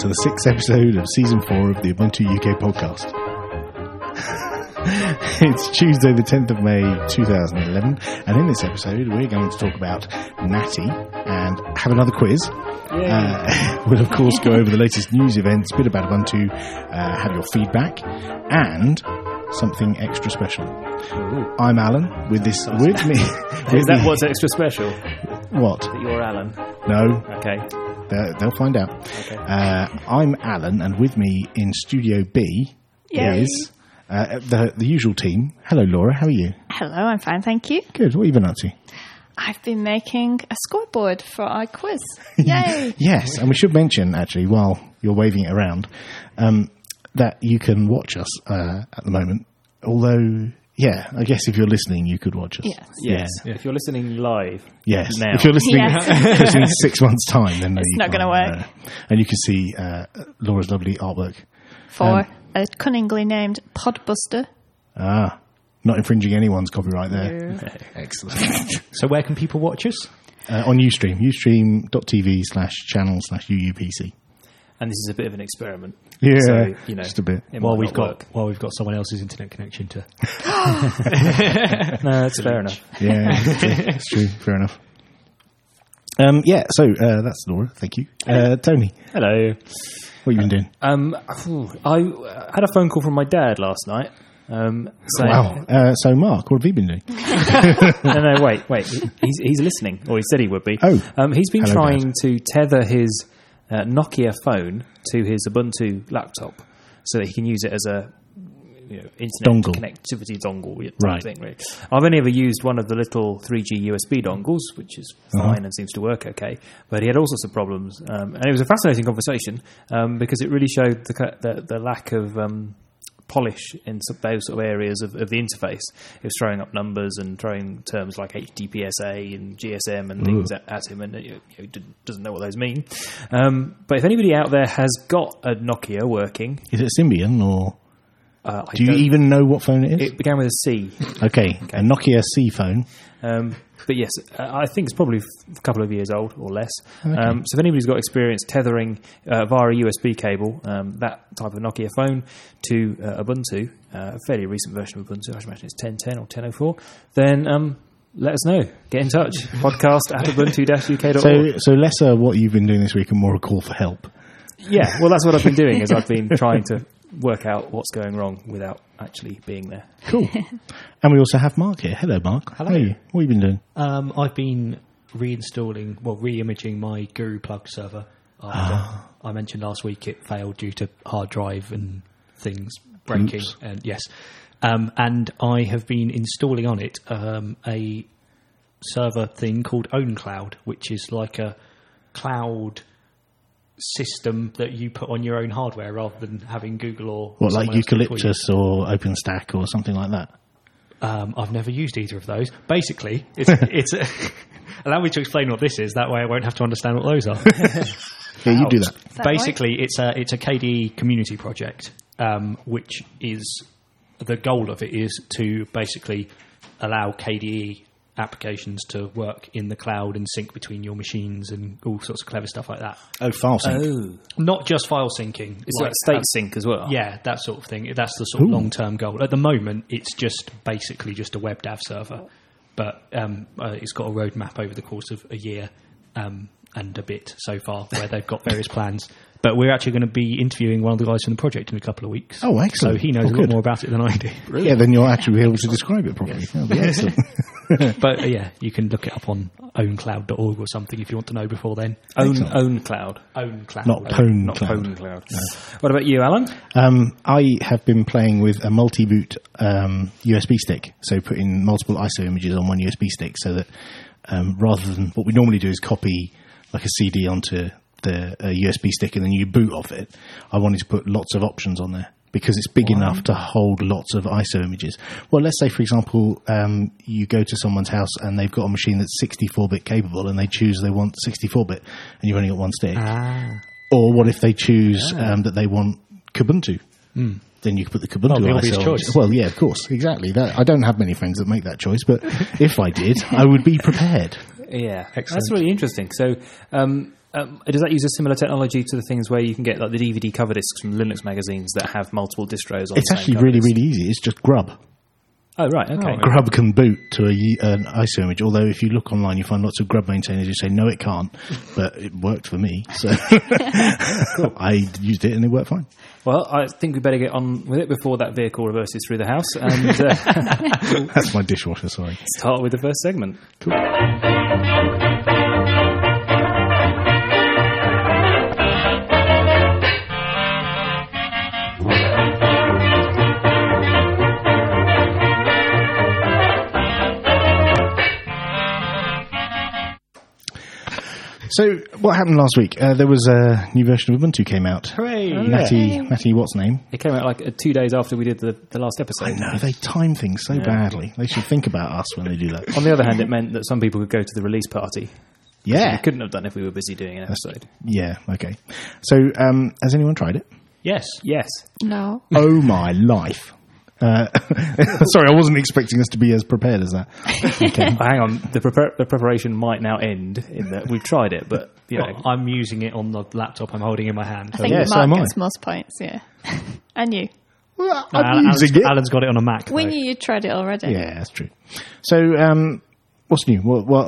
the 6th episode of Season 4 of the Ubuntu UK podcast. It's Tuesday the 10th of May 2011, and in this episode we're going to talk about Natty and have another quiz. We'll of course go over the latest news events, a bit about Ubuntu, have your feedback, and something extra special. Ooh. I'm Alan, with me. Is that what's extra special? What? That you're Alan? No. Okay. They'll find out. Okay. I'm Alan, and with me in Studio B is the usual team. Hello, Laura. How are you? Hello, I'm fine, thank you. Good. What have you been up to? I've been making a scoreboard for our quiz. Yay! Yes, and we should mention, actually, while you're waving it around, that you can watch us at the moment. Although, yeah, I guess if you're listening, you could watch us. Yes. Yeah. If you're listening live, yes. now. If you're listening, listening 6 months' time, then no, It's not going to work. And you can see Laura's lovely artwork. For a cunningly named Podbuster. Not infringing anyone's copyright there. No. Excellent. So where can people watch us? On Ustream, ustream.tv/channel/UUPC. and this is a bit of an experiment. Yeah, so, just a bit. While we've got someone else's internet connection to. No, that's fair enough. Yeah, it's true. Fair enough. So that's Laura. Thank you. Tony, Hello. what have you been doing? I had a phone call from my dad last night. Saying, Wow. So Mark, what have you been doing? No, wait. He's listening, or he said he would be. Oh. He's been Hello, trying Dad. to tether his Nokia phone to his Ubuntu laptop so that he can use it as a internet Dongle. connectivity dongle type Right. thing. Really. I've only ever used one of the little 3G USB dongles, which is fine and seems to work okay. But he had all sorts of problems, and it was a fascinating conversation because it really showed the lack of polish in those sort of areas of the interface. It was throwing up numbers and throwing terms like HTTPSA and GSM and things at him, and he doesn't know what those mean. But if anybody out there has got a Nokia working, Is it Symbian or do you don't- even know what phone it is? It began with a C. Okay, a Nokia C phone. But yes, I think it's probably a couple of years old or less. So if anybody's got experience tethering via a USB cable that type of Nokia phone to Ubuntu, a fairly recent version of Ubuntu, I should imagine it's 10.10 or 10.04, then let us know. Get in touch. Podcast at ubuntu-uk.org. So lesser what you've been doing this week and more a call for help. Yeah, well, that's what I've been doing, is I've been trying to work out what's going wrong without actually being there. Cool. And we also have Mark here. Hello, Mark. Hello. How are you? What have you been doing? I've been re-imaging my Guru Plug server. I mentioned last week it failed due to hard drive and things breaking. Oops. And yes, and I have been installing on it a server thing called OwnCloud, which is like a cloud system that you put on your own hardware rather than having Google or What, like someone else do it for you. Eucalyptus or OpenStack or something like that? I've never used either of those. Basically, it's allow me to explain what this is. That way, I won't have to understand what those are. Yeah, you do that. Is that Basically, it's a KDE community project, which is the goal of it is to basically allow KDE applications to work in the cloud and sync between your machines and all sorts of clever stuff like that. Oh, file sync. Oh. Not just file syncing. It's like state sync as well. Yeah, that sort of thing. That's the sort of long-term goal. At the moment, it's just basically just a web dev server, but it's got a roadmap over the course of a year and a bit so far, where they've got various plans. But we're actually going to be interviewing one of the guys from the project in a couple of weeks. Oh, excellent. So he knows a lot good. more about it than I do. Yeah, then you'll actually be able to describe it properly. That'll be excellent. But yeah, you can look it up on owncloud.org or something if you want to know before then. Own cloud. OwnCloud. Not Pwn Not Cloud. Pwn Cloud. What about you, Alan? I have been playing with a multi-boot USB stick, so putting multiple ISO images on one USB stick so that rather than what we normally do is copy like a CD onto the USB stick and then you boot off it, I wanted to put lots of options on there because it's big enough to hold lots of ISO images. Well, let's say, for example, you go to someone's house and they've got a machine that's 64-bit capable and they choose they want 64-bit and you've only got one stick. Or what if they choose that they want Kubuntu? Then you can put the Kubuntu the obvious ISO. choice. Well, yeah, of course, exactly. I don't have many friends that make that choice, but if I did, I would be prepared. Yeah, that's really interesting. So Does that use a similar technology to the things where you can get like the DVD cover discs from Linux magazines that have multiple distros on? It's the same actually cover really, disc? really easy. It's just Grub. Oh, right, okay. Grub can boot to an ISO image, although if you look online you find lots of Grub maintainers who say no it can't, but it worked for me, so I used it and it worked fine. Well, I think we better get on with it before that vehicle reverses through the house and That's my dishwasher, sorry. start with the first segment. So, what happened last week? There was a new version of Ubuntu came out. Hooray! Matty, what's name? It came out like 2 days after we did the last episode. I know, they time things so badly. They should think about us when they do that. On the other hand, it meant that some people could go to the release party. We Yeah. couldn't have done if we were busy doing an episode. Yeah, okay. So, has anyone tried it? Yes. Yes. No. Oh my life. Sorry, I wasn't expecting us to be as prepared as that. Okay. Hang on, the preparation might now end in that we've tried it, but you know, Well, I'm using it on the laptop I'm holding in my hand. I think Yeah, so Mark am I. gets most points, yeah. And you. Well, No, I'm using it. Alan's got it on a Mac. We though. knew you tried it already. Yeah, that's true. So, what's new?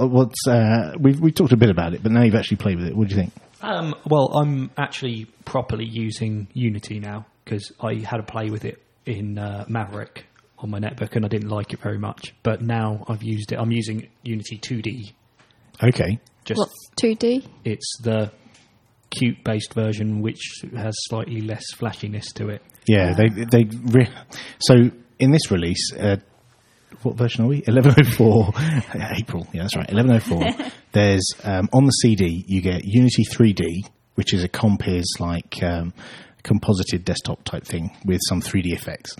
We talked a bit about it, but now you've actually played with it. What do you think? Well, I'm actually properly using Unity now because I had a play with it in Maverick on my netbook and I didn't like it very much. But now I've used it. I'm using Unity 2D. Okay. Just What's 2D? it's the Qt-based version, which has slightly less flashiness to it. Yeah, so in this release, what version are we? 1104 April. Yeah, that's right. 1104. There's on the CD you get Unity 3D, which is a compiz like composited desktop type thing with some 3D effects.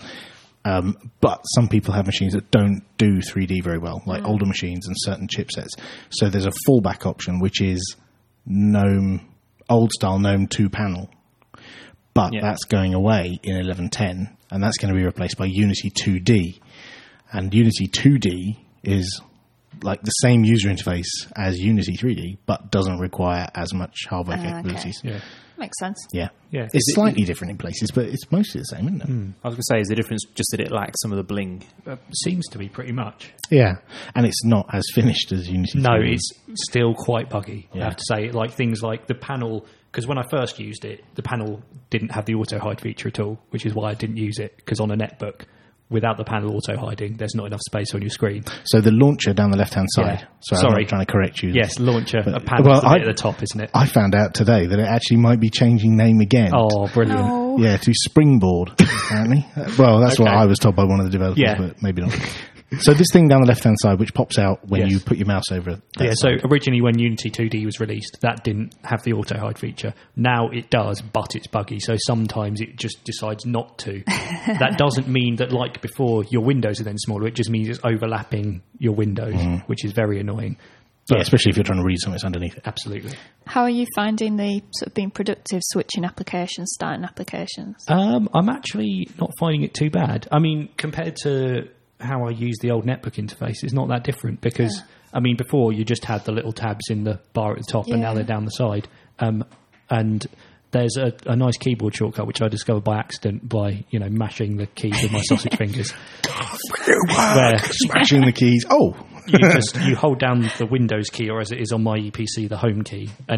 But some people have machines that don't do 3D very well, like older machines and certain chipsets. So there's a fallback option, which is GNOME, old style GNOME 2-panel. But that's going away in 1110, and that's going to be replaced by Unity 2D. And Unity 2D is like the same user interface as Unity 3D, but doesn't require as much hardware capabilities. Yeah. Makes sense. Yeah. Yeah. It's slightly different in places, but it's mostly the same, isn't it? I was going to say, is the difference just that it lacks some of the bling? Seems to be pretty much. Yeah. And it's not as finished as Unity 3D. No, it's still quite buggy. Yeah. I have to say, like things like the panel, because when I first used it, the panel didn't have the auto hide feature at all, which is why I didn't use it. Because on a netbook, without the panel auto hiding, there's not enough space on your screen. So the launcher down the left-hand side. Yeah. Sorry, I'm Sorry. not trying to correct you. Yes, launcher, But- a panel well, the bit at the top, isn't it? I found out today that it actually might be changing name again. Oh, brilliant. No. Yeah, to Springboard, apparently. Well, that's what Okay. I was told by one of the developers, Yeah. but maybe not. So this thing down the left-hand side, which pops out when Yes. you put your mouse over it. Yeah, so originally when Unity 2D was released, that didn't have the auto hide feature. Now it does, but it's buggy, so sometimes it just decides not to. That doesn't mean that, like before, your windows are then smaller. It just means it's overlapping your windows, which is very annoying. Yeah, especially if you're trying to read something that's underneath it. Absolutely. How are you finding the sort of being productive, switching applications, starting applications? I'm actually not finding it too bad. I mean, compared to how I use the old netbook interface, it's not that different because, I mean, before you just had the little tabs in the bar at the top and now Yeah. they're down the side. And there's a nice keyboard shortcut which I discovered by accident by, mashing the keys with my sausage fingers. Where Smashing the keys. Oh! you hold down the Windows key, or as it is on my PC, the home key, and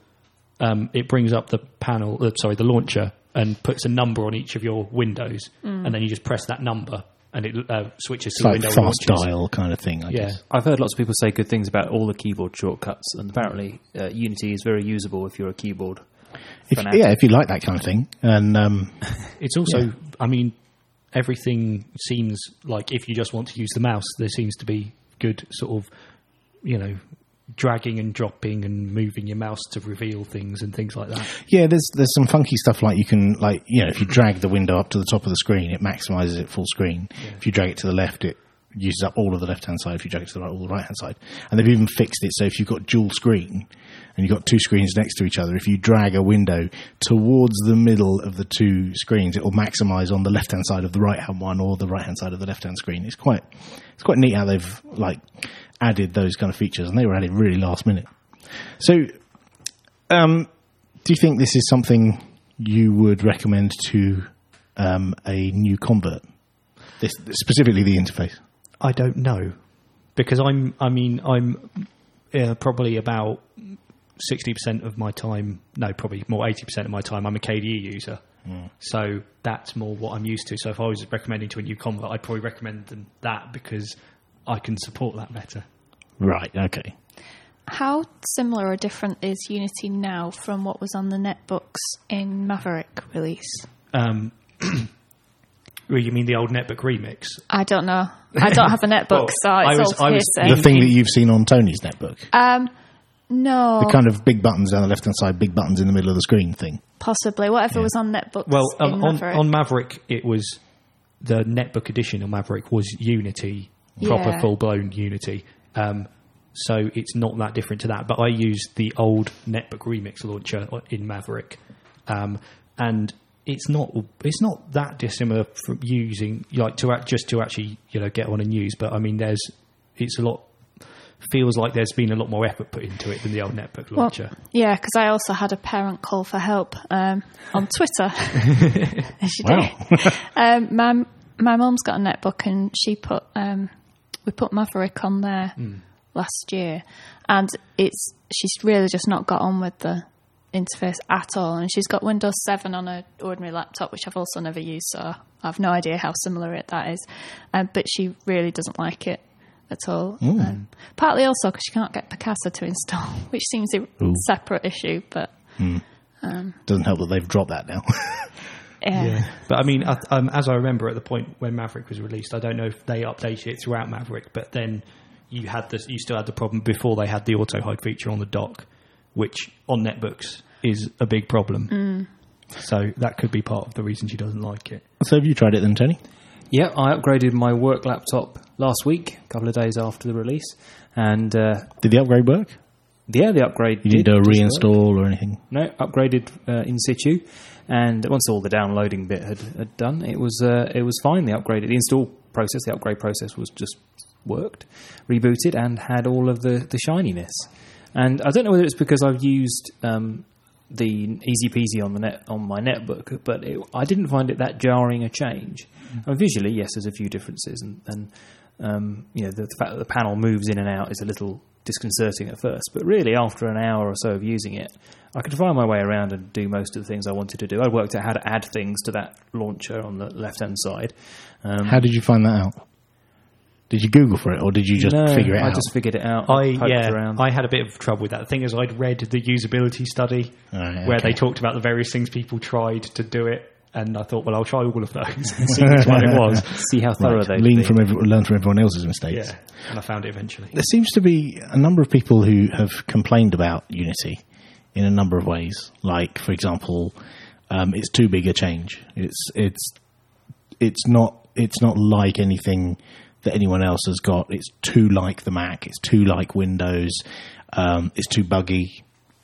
it brings up the panel, the launcher, and puts a number on each of your windows, and then you just press that number, and it switches It's to the like window fast launches. dial kind of thing, I Yeah. guess. I've heard lots of people say good things about all the keyboard shortcuts, and apparently Unity is very usable if you're a keyboard fanatic. If you like that kind of thing. And It's also, I mean, everything seems like if you just want to use the mouse, there seems to be good sort of, dragging and dropping and moving your mouse to reveal things and things like that. yeah, there's some funky stuff like you can, if you drag the window up to the top of the screen, it maximizes it full screen. Yeah. If you drag it to the left, it uses up all of the left-hand side. If you drag it to the right, all the right-hand side. And they've even fixed it so if you've got dual screen and you've got two screens next to each other, if you drag a window towards the middle of the two screens, it will maximize on the left-hand side of the right-hand one or the right-hand side of the left-hand screen. It's quite neat how they've added those kind of features, and they were added really last minute. So Do you think this is something you would recommend to a new convert? This, specifically the interface. I don't know, because I'm probably about 60% of my time. No, probably more 80% of my time. I'm a KDE user, so that's more what I'm used to. So if I was recommending to a new convert, I'd probably recommend them that because I can support that better. Right. Okay. How similar or different is Unity now from what was on the netbooks in Maverick release? Well, you mean the old netbook remix? I don't know. I don't have a netbook, so it's all hearsay. The thing that you've seen on Tony's netbook? No. The kind of big buttons down the left-hand side, big buttons in the middle of the screen thing? Possibly. Whatever was on netbooks in Maverick. On Maverick, it was the netbook edition on Maverick was Unity, proper full-blown Unity. So it's not that different to that. But I used the old netbook remix launcher in Maverick, and it's not that dissimilar from using to actually get on and use. But I mean, feels like there's been a lot more effort put into it than the old netbook launcher. Well, yeah, because I also had a parent call for help on Twitter. As you do. My mum's got a netbook, and we put Maverick on there last year, and she's really just not got on with the interface at all, and she's got Windows 7 on an ordinary laptop, which I've also never used, so I have no idea how similar that is, but she really doesn't like it at all. Partly also because she can't get Picasa to install, which seems a separate issue, but doesn't help that they've dropped that now. Yeah. But I mean, as I remember at the point when Maverick was released, I don't know if they updated it throughout Maverick, but then you still had the problem before they had the auto hide feature on the dock, which on netbooks is a big problem. So that could be part of the reason she doesn't like it. So have you tried it then, Tony? Yeah, I upgraded my work laptop last week, a couple of days after the release, and did the upgrade work? Yeah, the upgrade. You didn't do a reinstall or anything? No, upgraded in situ, and once all the downloading bit had done, it was fine. The upgrade process was just worked, rebooted, and had all of the shininess. And I don't know whether it's because I've used the Easy Peasy on my netbook, but I didn't find it that jarring a change. Visually, yes, there's a few differences, and the fact that the panel moves in and out is a little disconcerting at first. But really, after an hour or so of using it, I could find my way around and do most of the things I wanted to do. I worked out how to add things to that launcher on the left-hand side. How did you find that out? Did you Google for it, or did you just figure it out? I just figured it out. I had a bit of trouble with that. The thing is, I'd read the usability study where they talked about the various things people tried to do it, and I thought, well, I'll try all of those and see which one it was. See how thorough they learn from everyone else's mistakes. Yeah, and I found it eventually. There seems to be a number of people who have complained about Unity in a number of ways. Like, for example, it's too big a change. It's not like anything that anyone else has got. It's too like the Mac. It's too like Windows. It's too buggy.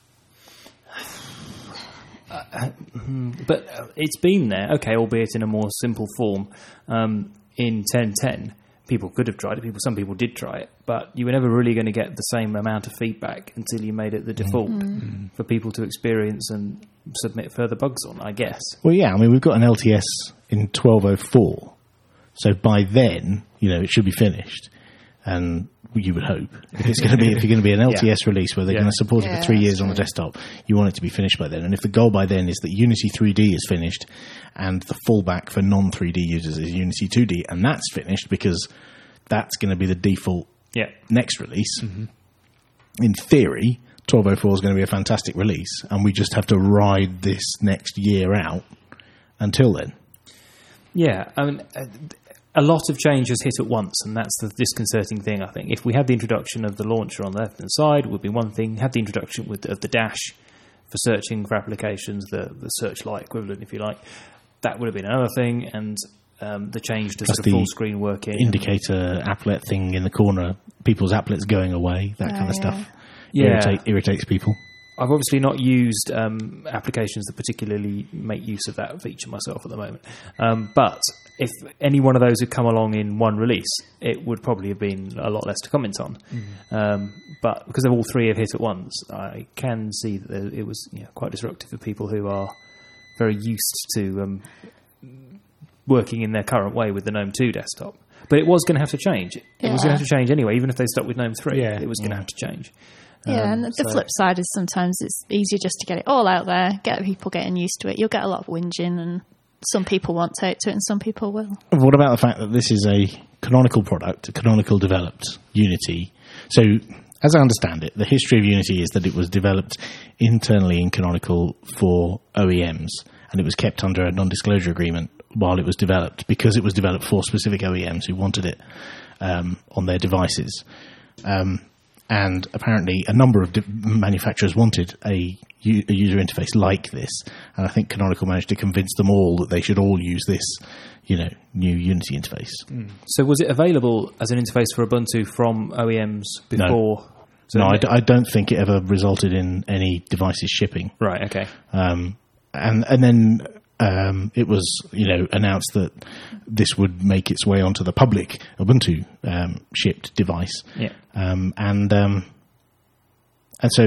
But it's been there, okay, albeit in a more simple form. In 10.10, people could have tried it. Some people did try it, but you were never really going to get the same amount of feedback until you made it the default for people to experience and submit further bugs on, I guess. Well, yeah, I mean, we've got an LTS in 12.04. So by then, it should be finished, and you would hope if you're going to be an LTS release where they're going to support it for 3 years on the desktop, you want it to be finished by then. And if the goal by then is that Unity 3D is finished, and the fallback for non-3D users is Unity 2D, and that's finished because that's going to be the default next release. In theory, 12.04 is going to be a fantastic release, and we just have to ride this next year out until then. Yeah, I mean, a lot of change has hit at once, and that's the disconcerting thing, I think. If we had the introduction of the launcher on the left-hand side, it would be one thing. Had the introduction of the dash for searching for applications, the searchlight equivalent, if you like, that would have been another thing, and the change to sort of full-screen working. Indicator applet thing in the corner, people's applets going away, that kind of stuff. Irritates people. I've obviously not used applications that particularly make use of that feature myself at the moment. But if any one of those had come along in one release, it would probably have been a lot less to comment on. But because all three have hit at once, I can see that it was quite disruptive for people who are very used to working in their current way with the GNOME 2 desktop. But it was going to have to change. It was going to have to change anyway, even if they stuck with GNOME 3. It was going to have to change. And the flip side is sometimes it's easier just to get it all out there, get people getting used to it. You'll get a lot of whinging, and some people won't take to it and some people will. What about the fact that this is a Canonical product, a Canonical developed Unity? So, as I understand it, the history of Unity is that it was developed internally in Canonical for OEMs, and it was kept under a non-disclosure agreement while it was developed, because it was developed for specific OEMs who wanted it on their devices. And apparently a number of manufacturers wanted a user interface like this, and I think Canonical managed to convince them all that they should all use this, new Unity interface. So was it available as an interface for Ubuntu from OEMs before? No, I don't think it ever resulted in any devices shipping. Right, okay. And then it was, announced that this would make its way onto the public Ubuntu shipped device. Yeah. And so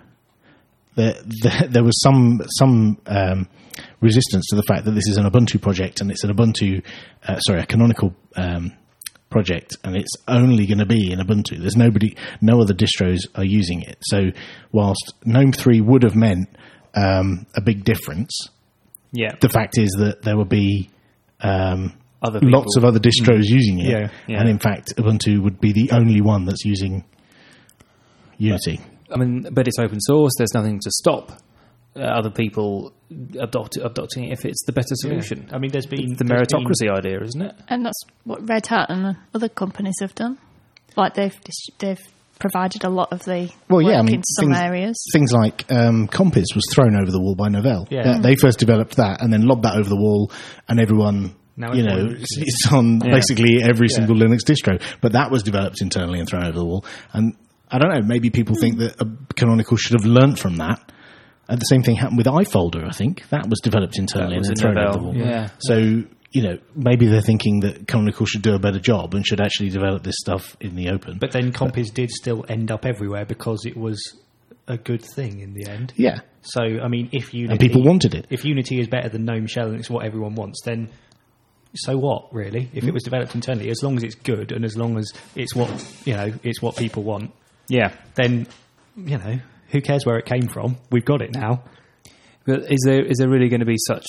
there was some resistance to the fact that this is an Ubuntu project, and it's an a Canonical project, and it's only going to be in Ubuntu. There's no other distros are using it. So whilst GNOME 3 would have meant a big difference, the fact is that there would be lots of other distros using it, and in fact Ubuntu would be the only one that's using Unity. But it's open source. There's nothing to stop other people adopting it if it's the better solution. Yeah. There's been the meritocracy idea, isn't it? And that's what Red Hat and other companies have done. Like they've provided a lot of the work in some areas. Things like Compiz was thrown over the wall by Novell. Yeah. They first developed that and then lobbed that over the wall, and everyone, it's on basically every single Linux distro. But that was developed internally and thrown over the wall. And I don't know, maybe people think that Canonical should have learnt from that. And the same thing happened with iFolder, I think. That was developed internally and then thrown over the wall. Yeah. So, maybe they're thinking that Canonical should do a better job and should actually develop this stuff in the open. But then Compiz did still end up everywhere because it was a good thing in the end. Yeah. So, if Unity... And people wanted it. If Unity is better than GNOME Shell and it's what everyone wants, then so what, really? If it was developed internally, as long as it's good and as long as it's what, it's what people want, then, who cares where it came from? We've got it now. But is there really going to be such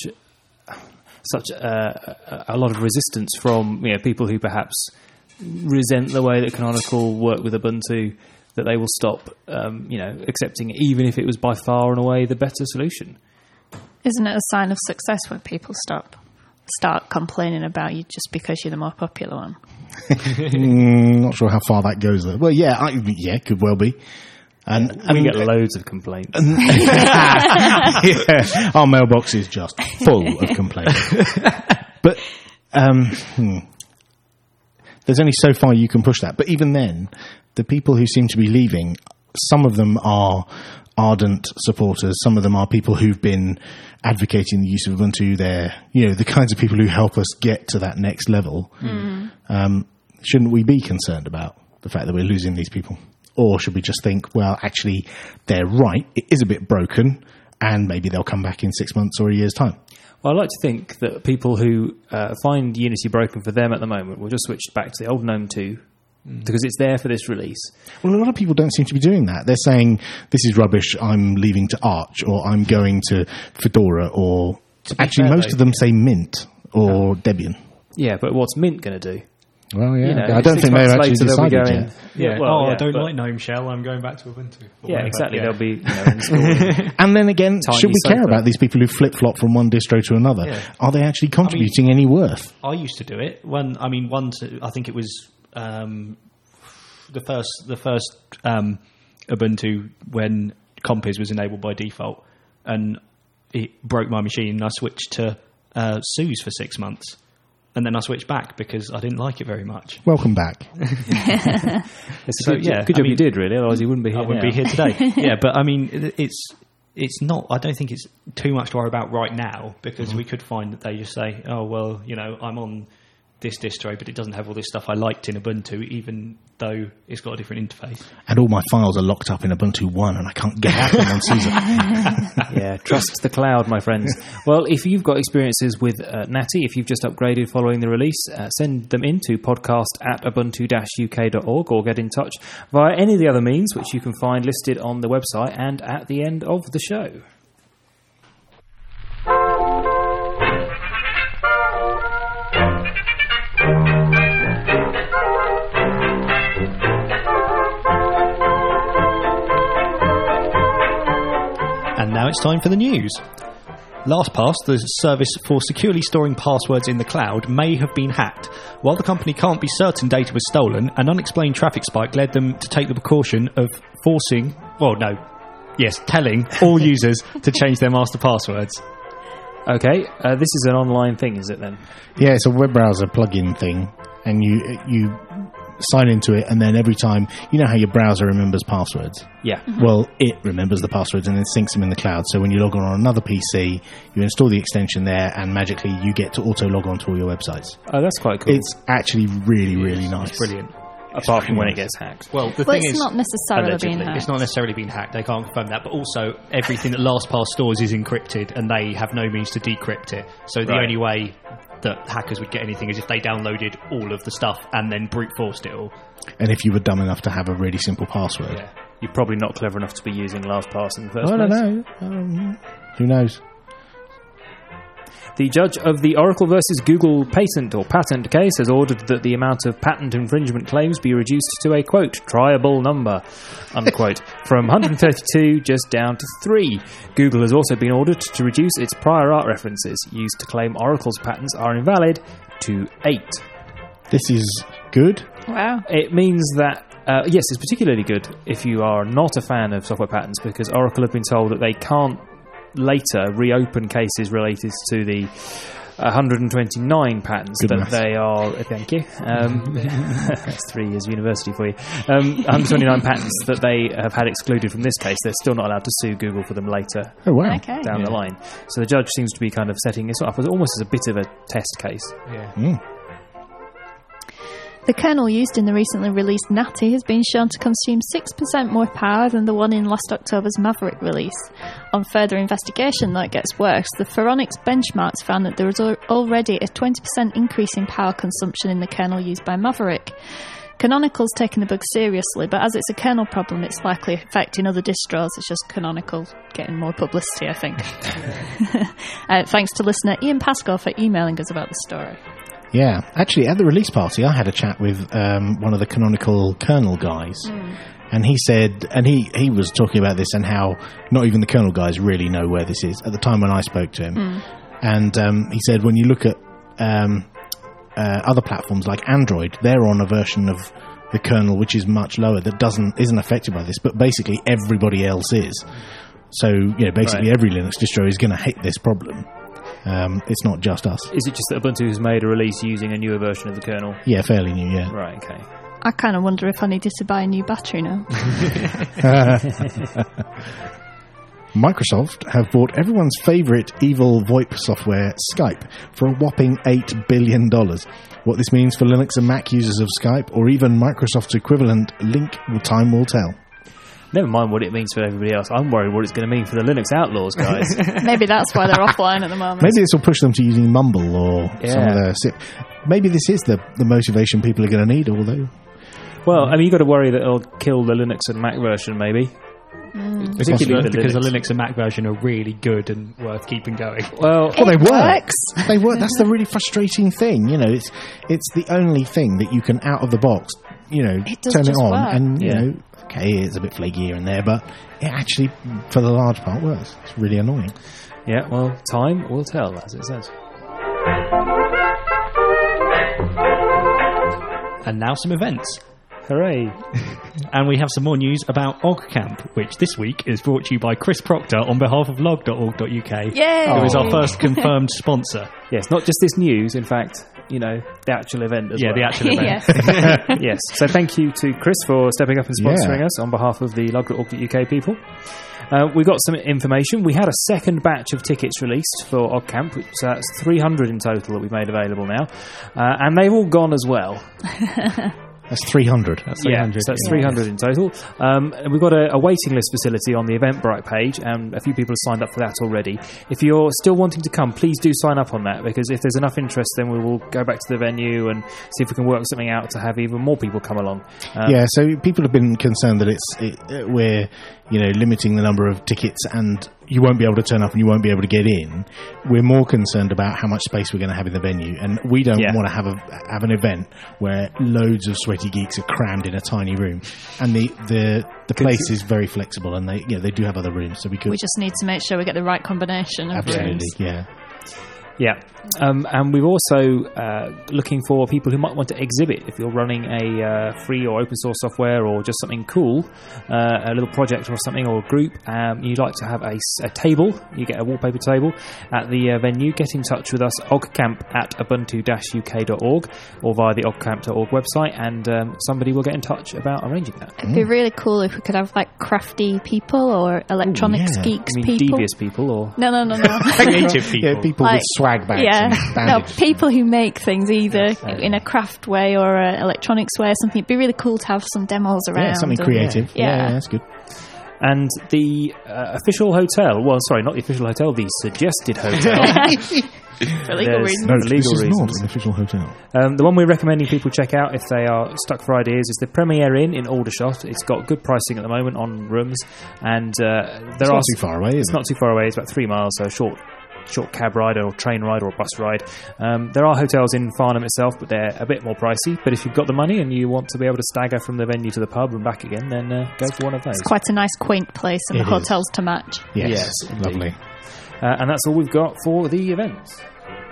a lot of resistance from people who perhaps resent the way that Canonical work with Ubuntu, that they will stop accepting it, even if it was by far and away the better solution? Isn't it a sign of success when people start complaining about you just because you're the more popular one? Not sure how far that goes though. Well, could well be. And we get loads of complaints. Our mailbox is just full of complaints. But there's only so far you can push that. But even then, the people who seem to be leaving, some of them are ardent supporters. Some of them are people who've been advocating the use of Ubuntu. They're, the kinds of people who help us get to that next level. Shouldn't we be concerned about the fact that we're losing these people? Or should we just think, well, actually, they're right, it is a bit broken, and maybe they'll come back in 6 months or a year's time? Well, I'd like to think that people who find Unity broken for them at the moment will just switch back to the old GNOME 2, because it's there for this release. Well, a lot of people don't seem to be doing that. They're saying, this is rubbish, I'm leaving to Arch, or I'm going to Fedora, or... Actually, most of them say Mint or Debian. Yeah, but what's Mint going to do? Well, I don't think they've actually decided yet. I don't like GNOME Shell, I'm going back to Ubuntu. Yeah, exactly. They'll be installing. And then again, should we care about these people who flip-flop from one distro to another? Yeah. Are they actually contributing any worth? I used to do it. I think it was the first Ubuntu when Compiz was enabled by default, and it broke my machine, and I switched to SUSE for 6 months. and then I switched back because I didn't like it very much. Welcome back. So yeah, good job you did, really. Otherwise, you wouldn't be here. I wouldn't be here today. Yeah, but I mean, it's not. I don't think it's too much to worry about right now because we could find that they just say, "Oh well, I'm on this distro, but it doesn't have all this stuff I liked in Ubuntu, even though it's got a different interface." And all my files are locked up in Ubuntu 1 and I can't get at them on Caesar. Yeah, trust the cloud, my friends. Well, if you've got experiences with Natty, if you've just upgraded following the release, send them in to podcast@ubuntu-uk.org or get in touch via any of the other means, which you can find listed on the website and at the end of the show. And now it's time for the news. LastPass, the service for securely storing passwords in the cloud, may have been hacked. While the company can't be certain data was stolen, an unexplained traffic spike led them to take the precaution of telling all users to change their master passwords. Okay, this is an online thing, is it then? Yeah, it's a web browser plugin thing, and you sign into it, and then every time, how your browser remembers passwords? Yeah. Well, it remembers the passwords and then syncs them in the cloud. So when you log on another PC, you install the extension there, and magically you get to auto log on to all your websites. Oh, that's quite cool. It's actually really, really nice. It's brilliant. Apart from when it gets hacked. Well, the thing it's is, not necessarily allegedly, being hacked. it's not necessarily been hacked. They can't confirm that. But also, everything that LastPass stores is encrypted, and they have no means to decrypt it. So the only way that hackers would get anything is if they downloaded all of the stuff and then brute forced it all. And if you were dumb enough to have a really simple password. Yeah. You're probably not clever enough to be using LastPass in the first I place. don't know. Who knows? The judge of the Oracle versus Google patent case has ordered that the amount of patent infringement claims be reduced to a, quote, triable number, unquote, from 132 just down to 3. Google has also been ordered to reduce its prior art references used to claim Oracle's patents are invalid to 8. This is good. Wow. It means that, yes, it's particularly good if you are not a fan of software patents, because Oracle have been told that they can't later reopen cases related to the 129 patents Good that maths. they are. Thank you. That's 3 years of university for you. 129 patents that they have had excluded from this case. They're still not allowed to sue Google for them later Oh, wow. Okay. down the line. So the judge seems to be kind of setting this up as almost as a bit of a test case. Yeah. The kernel used in the recently released Natty has been shown to consume 6% more power than the one in last October's Maverick release. On further investigation, though, it gets worse. The Phoronix benchmarks found that there was already a 20% increase in power consumption in the kernel used by Maverick. Canonical's taken the bug seriously, but as it's a kernel problem, it's likely affecting other distros. It's just Canonical getting more publicity, I think. Thanks to listener Ian Pascoe for emailing us about the story. Yeah, actually, at the release party, I had a chat with one of the Canonical kernel guys, and he said, and he was talking about this and how not even the kernel guys really know where this is at the time when I spoke to him. And he said when you look at other platforms like Android, they're on a version of the kernel which is much lower that isn't affected by this, but basically everybody else is. So basically every Linux distro is going to hit this problem. It's not just us. Is it just that Ubuntu has made a release using a newer version of the kernel? Yeah, fairly new, yeah. Right, okay. I kind of wonder if I needed to buy a new battery now. Microsoft have bought everyone's favourite evil VoIP software, Skype, for a whopping $8 billion. What this means for Linux and Mac users of Skype, or even Microsoft's equivalent Link, time will tell. Never mind what it means for everybody else. I'm worried what it's going to mean for the Linux outlaws, guys. Maybe that's why they're offline at the moment. Maybe this will push them to using Mumble or some other SIP. Maybe this is the motivation people are going to need, although... Well, I mean, you've got to worry that it'll kill the Linux and Mac version, maybe. Particularly because the Linux. Linux and Mac version are really good and worth keeping going. Well, they work. works. They work. That's the really frustrating thing. It's the only thing that you can, out of the box, It does turn it just on work. and, okay, it's a bit flaky here and there, but it actually, for the large part, works. It's really annoying. yeah, well, time will tell, as it says. And now some events. Hooray. And we have some more news about OggCamp, which this week is brought to you by Chris Proctor on behalf of log.org.uk. Yay! Who is our first confirmed sponsor. Yes, not just this news, in fact, the actual event as well. The actual event. Yeah. Yes, so thank you to Chris for stepping up and sponsoring us on behalf of the log.org.uk people. We got some information. We had a second batch of tickets released for OggCamp, which that's 300 in total that we've made available now. And they've all gone as well. That's 300. That's 300. So that's 300 in total. And we've got a waiting list facility on the Eventbrite page, and a few people have signed up for that already. If you're still wanting to come, please do sign up on that, because if there's enough interest, then we will go back to the venue and see if we can work something out to have even more people come along. So people have been concerned that we're limiting the number of tickets and you won't be able to turn up and you won't be able to get in. We're more concerned about how much space we're going to have in the venue, and we don't want to have an event where loads of sweaty geeks are crammed in a tiny room. And the place is very flexible, and they do have other rooms, so we just need to make sure we get the right combination of rooms. Yeah. And we're also looking for people who might want to exhibit. If you're running a free or open source software or just something cool, a little project or something, or a group, you'd like to have a table, you get a wallpaper table at the venue, get in touch with us, oggcamp@ubuntu-uk.org or via the oggcamp.org website, and somebody will get in touch about arranging that. It'd be really cool if we could have crafty people or electronics geeks You mean people. devious people? Or No. Creative people. Yeah, people with swag bags and bandages. People who make things either in a craft way or a electronics way or something. It'd be really cool to have some demos around. Yeah, something creative. Yeah, that's good. And the official hotel, well, sorry, not the official hotel, the suggested hotel. For legal reasons. No, legal this is reasons. not an official hotel. The one we're recommending people check out if they are stuck for ideas is the Premier Inn in Aldershot. It's got good pricing at the moment on rooms, and It's not too far away, is It's not too far away. It's about 3 miles, so short cab ride or train ride or a bus ride. There are hotels in Farnham itself, but they're a bit more pricey. But if you've got the money and you want to be able to stagger from the venue to the pub and back again, then go for one of those. It's quite a nice, quaint place, and It the hotels to match. Yes, indeed. lovely. And that's all we've got for the events.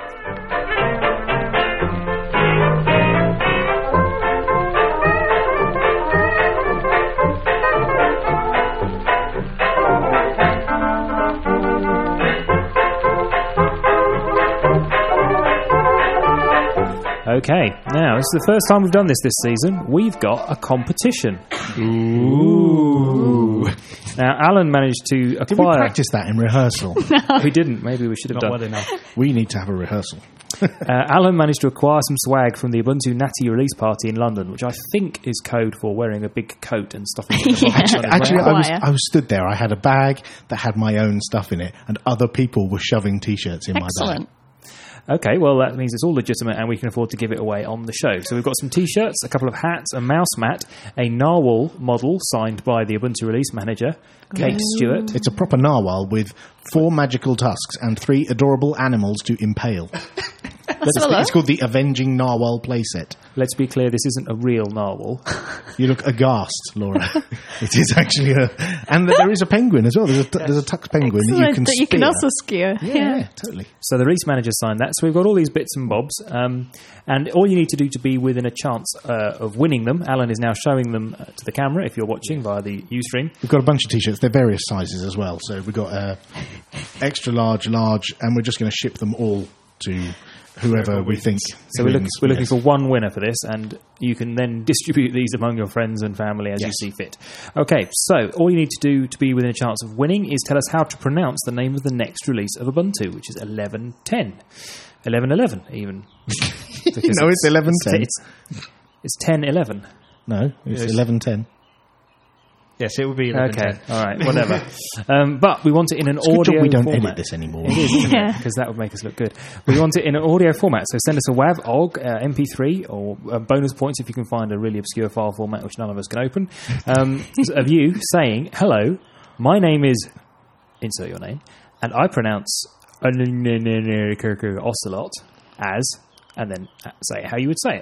Okay, now this is the first time we've done this season. We've got a competition. Ooh. Now, Alan managed to acquire... Did we practice that in rehearsal? We didn't. Maybe we should have Not done. well enough. We need to have a rehearsal. Alan managed to acquire some swag from the Ubuntu Natty release party in London, which I think is code for wearing a big coat and stuff. Actually, I was stood there. I had a bag that had my own stuff in it, and other people were shoving T-shirts in my bag. Excellent. Okay, well, that means it's all legitimate and we can afford to give it away on the show. So we've got some T-shirts, a couple of hats, a mouse mat, a narwhal model signed by the Ubuntu release manager, Kate Stewart. It's a proper narwhal with 4 magical tusks and 3 adorable animals to impale. It's called the Avenging Narwhal playset. Let's be clear, this isn't a real narwhal. You look aghast, Laura. It is actually and there is a penguin as well. There's a tucked penguin that you can also skewer. Yeah, totally. So the release manager signed that. So we've got all these bits and bobs. And all you need to do to be within a chance of winning them, Alan is now showing them to the camera if you're watching via the Ustream. We've got a bunch of T-shirts. They're various sizes as well. So we've got extra large, and we're just going to ship them all to whoever we think. So we're looking for one winner for this, and you can then distribute these among your friends and family as you see fit. Okay, so all you need to do to be within a chance of winning is tell us how to pronounce the name of the next release of Ubuntu, which is 11.10. 11.11 even. No, it's 11.10. It's 10.11. No, it's 11.10. Yes, it would be 11.10. Okay, all right, whatever. But we want it in an It's audio good job we don't format. edit this anymore. It is, isn't it? Because that would make us look good. We want it in an audio format, so send us a WAV, OGG, MP3, or bonus points if you can find a really obscure file format which none of us can open, of you saying, hello, my name is, insert your name, and I pronounce ocelot as, and then say how you would say it.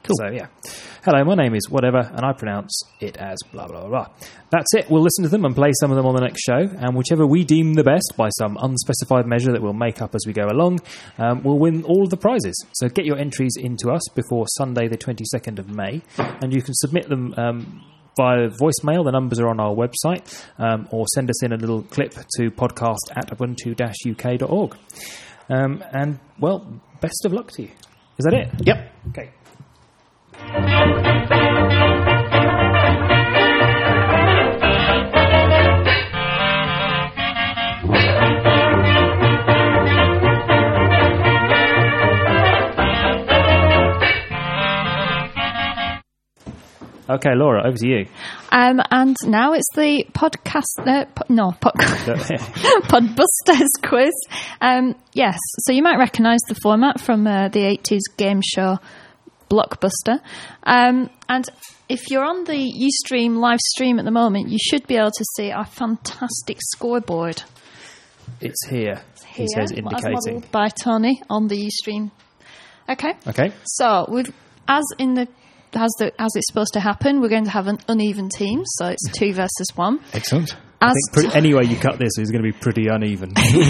Cool. So, yeah. Hello, my name is whatever, and I pronounce it as blah, blah, blah. That's it. We'll listen to them and play some of them on the next show, and whichever we deem the best by some unspecified measure that we'll make up as we go along, will win all of the prizes. So get your entries into us before Sunday the 22nd of May, and you can submit them via voicemail. The numbers are on our website, or send us in a little clip to podcast@ubuntu-uk.org. And, well, best of luck to you. Is that it? Yep. Okay. Okay, Laura, over to you. And now it's the Podbusters quiz. Yes, so you might recognise the format from the 80s game show Blockbuster. And if you're on the Ustream live stream at the moment, you should be able to see our fantastic scoreboard. It's here. He says, As indicating. modelled by Tony on the Ustream. Okay. So we've as it's supposed to happen, we're going to have an uneven team, so it's 2 versus 1. Excellent. I think any way you cut this is going to be pretty uneven.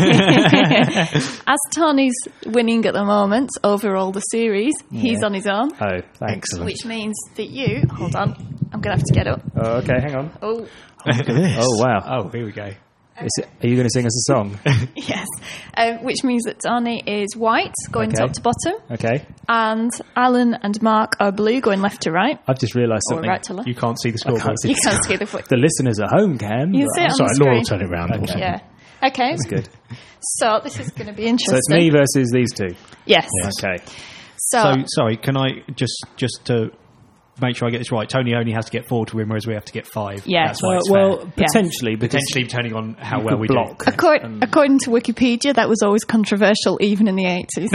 As Tony's winning at the moment over all the series, he's on his own. Oh, thanks. Excellent. Which means that you... Hold on. I'm going to have to get up. Oh, okay, hang on. Oh, Look at this. Oh, wow. Oh, here we go. Are you going to sing us a song? yes. Which means that Tony is white, going Okay. top to bottom, Okay. and Alan and Mark are blue, going left to right, I've just realised or something. right to left. You can't see the scoreboard. You can't see the foot. The listeners at home can. You but- see it on Sorry, the Laura will screen. turn it round. Okay. Yeah. Okay. That's good. So this is going to be So interesting. it's me versus these two. Yes. Okay. So, Sorry, can I just to make sure I get this right? Tony only has to get 4 to win, whereas we have to get 5. Yes. That's why it's Well, fair. potentially, because Potentially depending on how you well could we block. do. according to Wikipedia, that was always controversial, even in the 80s.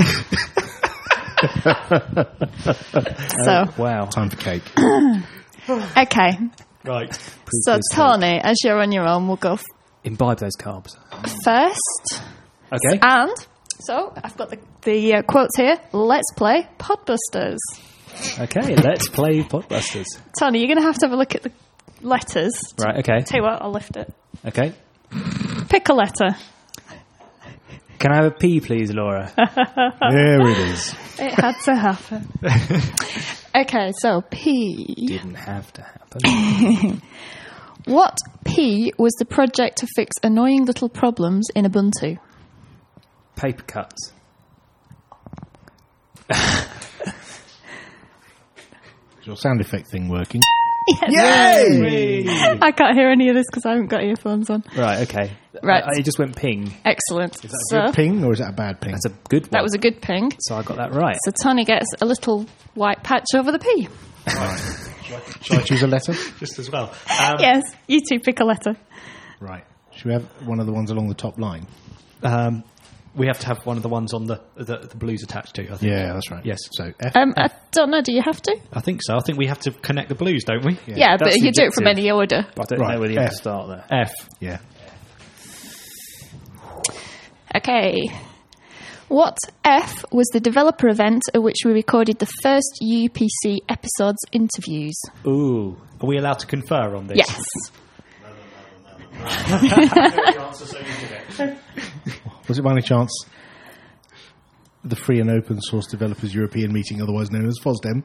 So, Wow. Time for cake. okay. Right. So, Tony, as you're on your own, we'll go Imbibe those carbs. first. Okay. And, so, I've got the quotes here. Let's play Podbusters. Okay, let's play Podbusters. Tony, you're going to have a look at the letters. Right, okay. Tell you what, I'll lift it. Okay. Pick a letter. Can I have a P, please, Laura? There it is. It had to happen. Okay, so P. Didn't have to happen. What P was the project to fix annoying little problems in Ubuntu? Paper cuts. Is your sound effect thing working? Yay! I can't hear any of this because I haven't got earphones on. Right, okay. Right. It just went ping. Excellent. Is that a good ping or is that a bad ping? That's a good one. That was a good ping. So I got that right. So Tony gets a little white patch over the P. Shall I choose a letter? Just as well. Yes, you two pick a letter. Right. Should we have one of the ones along the top line? We have to have one of the ones on the blues attached to, I think. Yeah, that's right. Yes. So F. I don't know, do you have to? I think so. I think we have to connect the blues, don't we? Yeah, but that's you do it from subjective. any order. I don't Right, know whether you have F. to start there. F. Yeah. Okay. What F was the developer event at which we recorded the first UPC episode's interviews? Ooh. Are we allowed to confer on this? Yes. Was it by any chance the Free and Open Source Developers European Meeting, otherwise known as FOSDEM?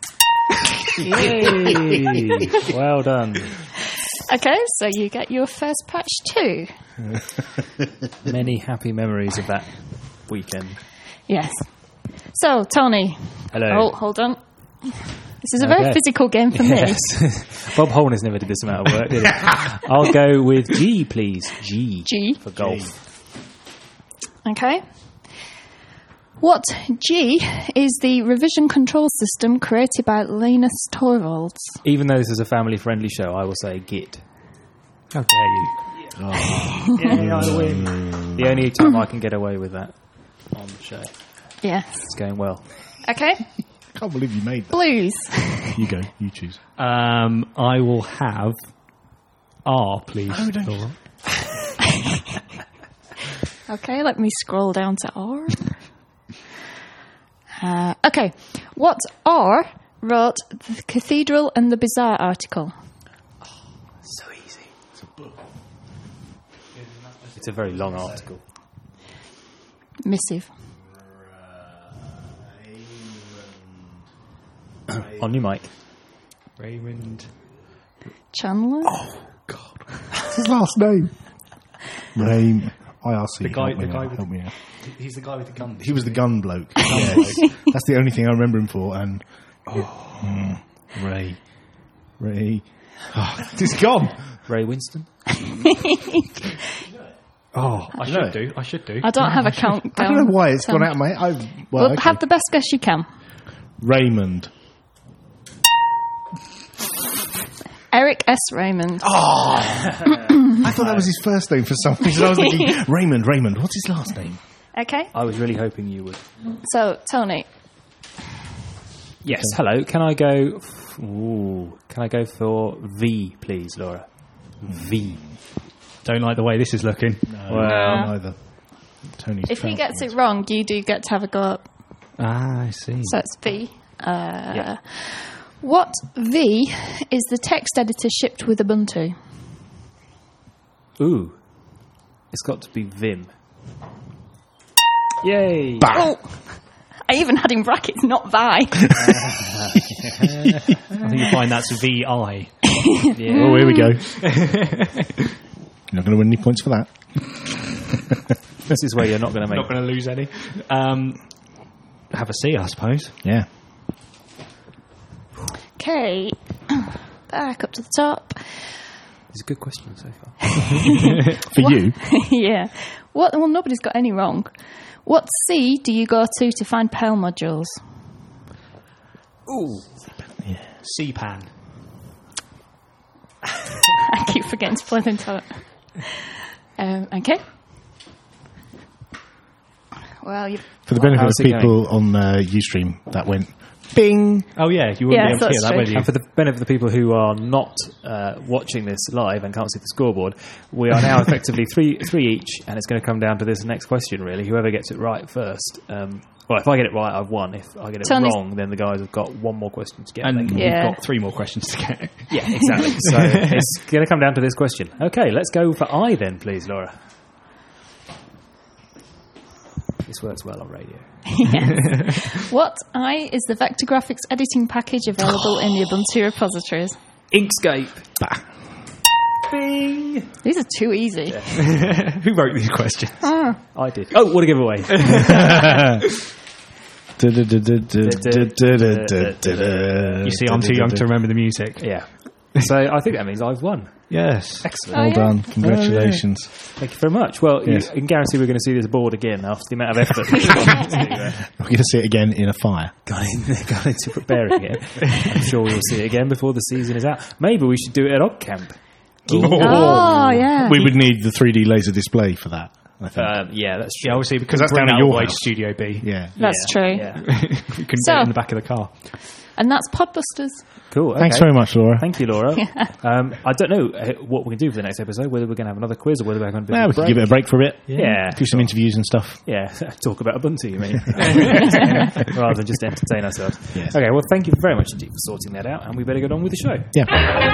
Yay. Well done. Okay, so you get your first patch too. Many happy memories of that weekend. Yes. So, Tony. Hello. Oh, hold on. This is a very Okay. physical game for Yes. Bob Holness never did this amount of work, did he? I'll go with G, please. G. G. For golf. Okay. What G is the revision control system created by Linus Torvalds? Even though this is a family-friendly show, I will say Git. How dare you? Yeah, I win. The only time I can get away with that on the show. Yes. It's going well. Okay. I can't believe you made that. Blues. You go. You choose. I will have R, please. Oh, don't you? Laura. Okay, let me scroll down to R. Okay. What R wrote The Cathedral and the Bizarre article? So easy. It's a very long article. Missive. On your mic. Raymond. Chandler? What's his last name? Ray. IRC. The guy help with me out. He's the guy with the gun. He was the gun bloke. Yes. That's the only thing I remember him for. And Ray. Oh, he's gone. Ray Winston. Oh, I should do. I don't have a countdown. I don't know why it's gone out of my head. Well, have the best guess you can. Raymond. Eric S. Raymond. I thought that was his first name for some reason. I was thinking, Raymond. What's his last name? Okay. I was really hoping you would. So, Tony. Yes. Hello. Can I go? Can I go for V, please, Laura? V. Don't like the way this is looking. Well, Neither. Tony's If he gets it wrong, you do get to have a go up. I see. So it's V. What V is the text editor shipped with Ubuntu? ooh, it's got to be Vim. Yay! Oh, I even had in brackets, not Vi. I think you find that's VI. Yeah. Oh, here we go. You're not going to win any points for that. This is where you're not going to make. Not going to lose any. Have a C, I suppose. Yeah. Okay, back up to the top. It's a good question so far. For you? Yeah. Well, nobody's got any wrong. What C do you go to find Perl modules? Ooh. CPAN. I keep forgetting to play them to it. Okay. Well, For the benefit of how's it people on Ustream, that went bing. Oh, yeah, you wouldn't Yeah, be able to that's hear that, true. would you? And for the benefit of the people who are not watching this live and can't see the scoreboard, we are now effectively three each, and it's going to come down to this next question, really. Whoever gets it right first. Well, if I get it right, I've won. If I get it Tony's- wrong, then the guys have got one more question to get. And Yeah. we've got 3 more questions to get. Yeah, exactly. So it's going to come down to this question. Okay, let's go for I then, please, Laura. This works well on radio. what I is the vector graphics editing package available in the Ubuntu repositories? Inkscape. Bah. Bing. These are too easy. Who wrote these questions? I did. Oh, what a giveaway. You see, I'm too young to remember the music. Yeah. So I think that means I've won. Yes. Excellent. Well done. Congratulations. Thank you very much. Well, Yes. you can guarantee we're going to see this board again after the amount of effort we've We're going to see it again in a fire. gone into preparing it. I'm sure we'll see it again before the season is out. Maybe we should do it at OggCamp. Oh, yeah. We would need the 3D laser display for that, I think. Yeah, that's true. Yeah, obviously, because that's bring down at out your White house. Studio B. Yeah. That's true. Yeah. You can So- put it in the back of the car. And that's Podbusters. Cool. Okay. Thanks very much, Laura. Thank you, Laura. I don't know what we can do for the next episode, whether we're going to have another quiz or whether we're going to do Yeah, we can give it a break for a bit. Yeah. Do some interviews and stuff. Yeah, talk about Ubuntu, you mean? Rather than just entertain ourselves. Yes. Okay, well, thank you very much indeed for sorting that out, and we better get on with the show. Yeah.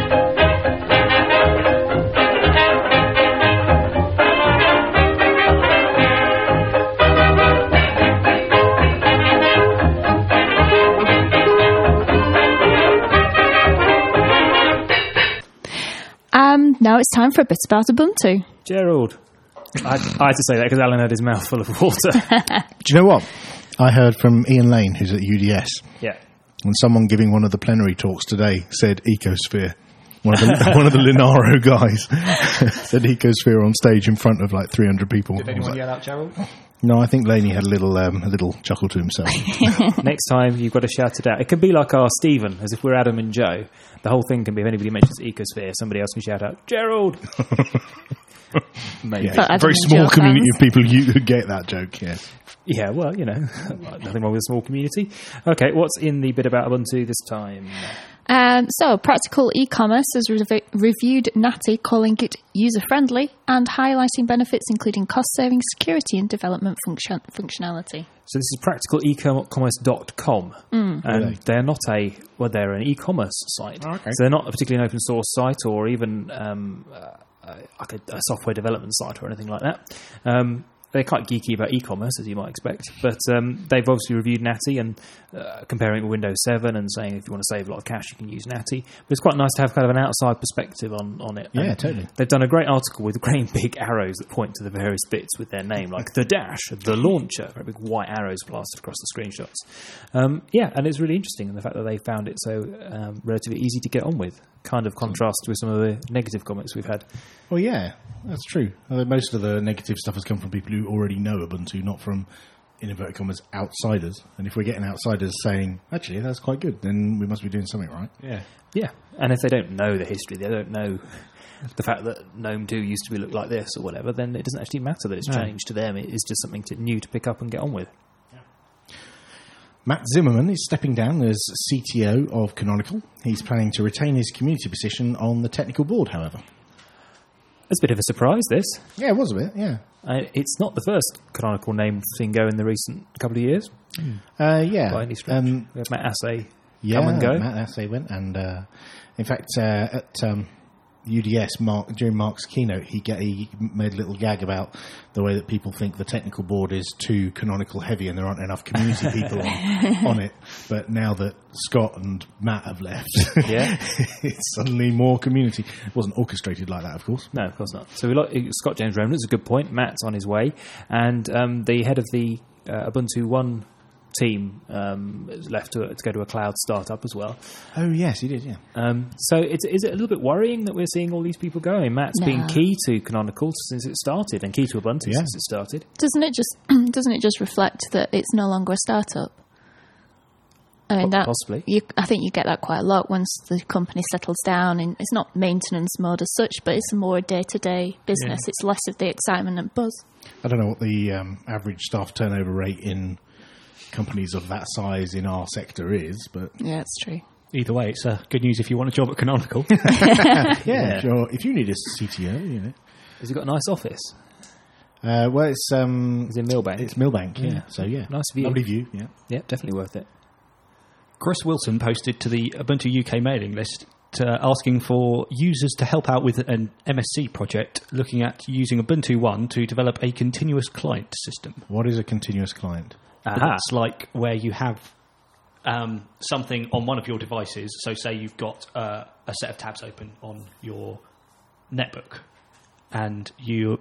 Now it's time for a bit about Ubuntu. Gerald. I had to say that because Alan had his mouth full of water. Do you know what? I heard from Ian Lane, who's at UDS, Yeah. and someone giving one of the plenary talks today said Ecosphere. One of the Linaro guys said Ecosphere on stage in front of like 300 people. Did anyone yell out, Gerald? No, I think Laney had a little chuckle to himself. Next time, you've got to shout it out. It can be like our Stephen, as if we're Adam and Joe. The whole thing can be if anybody mentions Ecosphere, somebody else can shout out, Gerald! Maybe. Yeah, But I very don't small enjoy community fans. of people who get that joke. Yes. Yeah, well, you know, nothing wrong with a small community. Okay, what's in the bit about Ubuntu this time? So, Practical E-Commerce has reviewed Natty, calling it user-friendly and highlighting benefits including cost-saving, security and development functionality. So this is practicalecommerce.com, and they're not they're an e-commerce site. Oh, okay. So they're not a particularly open source site or even like a software development site or anything like that. They're quite geeky about e-commerce, as you might expect, but they've obviously reviewed Natty and comparing it with Windows 7 and saying if you want to save a lot of cash, you can use Natty. But it's quite nice to have kind of an outside perspective on it. Yeah, And totally. They've done a great article with great big arrows that point to the various bits with their name, like the dash, the launcher, very big white arrows plastered across the screenshots. And it's really interesting in the fact that they found it so relatively easy to get on with. Kind of contrast with some of the negative comments we've had. Well, yeah, that's true. Most of the negative stuff has come from people who already know Ubuntu, not from, in inverted commas, outsiders. And if we're getting outsiders saying, actually, that's quite good, then we must be doing something right. Yeah, and if they don't know the history, they don't know the fact that GNOME 2 used to look like this or whatever, then it doesn't actually matter that it's changed to them. It is just something new to pick up and get on with. Matt Zimmerman is stepping down as CTO of Canonical. He's planning to retain his community position on the technical board, however. It's a bit of a surprise, this. Yeah, it was a bit, yeah. It's not the first Canonical name thing go in the recent couple of years. Yeah. By any stretch. We had Matt Assay Yeah, come and go. Matt Assay went, and in fact, at UDS, during Mark's keynote, he made a little gag about the way that people think the technical board is too Canonical heavy and there aren't enough community people on it. But now that Scott and Matt have left, it's suddenly more community. It wasn't orchestrated like that, of course. No, of course not. So we like Scott James Remnant's a good point. Matt's on his way, and the head of the Ubuntu One team is left to go to a cloud startup as well. Oh yes, he did. Yeah. So is it a little bit worrying that we're seeing all these people going? Matt's been key to Canonical since it started, and key to Ubuntu since it started. Doesn't it just reflect that it's no longer a startup? I mean, possibly. I think you get that quite a lot once the company settles down, and it's not maintenance mode as such, but it's a more day-to-day business. Yeah. It's less of the excitement and buzz. I don't know what the average staff turnover rate in companies of that size in our sector is, but yeah, it's true. Either way, it's good news if you want a job at Canonical. If you need a CTO, Has he got a nice office? Well, it's in Millbank. It's Millbank, yeah. So nice view, lovely view, yeah, definitely worth it. Chris Wilson posted to the Ubuntu UK mailing list asking for users to help out with an MSc project looking at using Ubuntu One to develop a continuous client system. What is a continuous client? It's like where you have something on one of your devices. So say you've got a set of tabs open on your netbook and you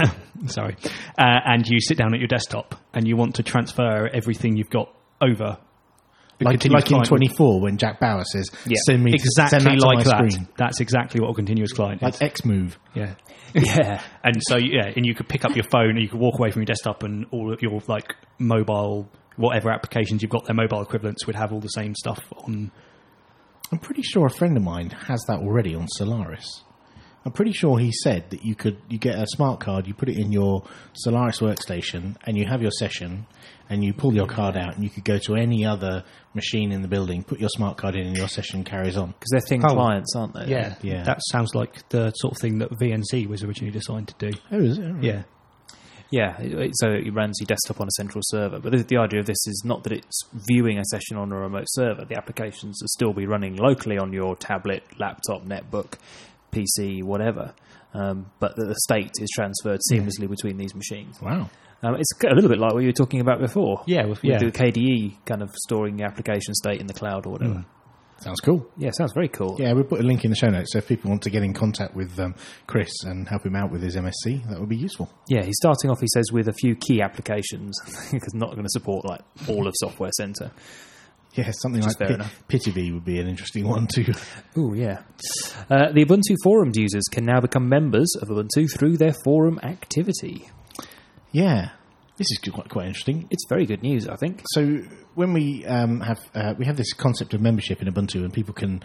and you sit down at your desktop and you want to transfer everything you've got over. Like in 24 when Jack Bauer says, send me exactly send that like to my that. Screen. That's exactly what a continuous client is. Like Xmove. Yeah. Yeah. And so, and you could pick up your phone and you could walk away from your desktop and all of your mobile, whatever applications you've got, their mobile equivalents would have all the same stuff on. I'm pretty sure a friend of mine has that already on Solaris. I'm pretty sure he said that you get a smart card, you put it in your Solaris workstation, and you have your session, and you pull your card out, and you could go to any other machine in the building, put your smart card in, and your session carries on. Because they're thin clients, aren't they? Yeah. That sounds like the sort of thing that VNC was originally designed to do. Oh, is it? Right. Yeah. Yeah, so it runs your desktop on a central server. But the idea of this is not that it's viewing a session on a remote server. The applications will still be running locally on your tablet, laptop, netbook, PC, whatever. But the state is transferred seamlessly between these machines. Wow. It's a little bit like what you were talking about before. Yeah, with the KDE kind of storing the application state in the cloud or whatever. Sounds cool. Yeah, sounds very cool. Yeah, we'll put a link in the show notes, so if people want to get in contact with Chris and help him out with his MSc, that would be useful. Yeah, he's starting off, he says, with a few key applications, because not going to support all of Software Center. Yeah, something like PitiV would be an interesting one too. Oh, yeah. The Ubuntu Forum users can now become members of Ubuntu through their forum activity. Yeah, this is quite interesting. It's very good news, I think. So when we have this concept of membership in Ubuntu, and people can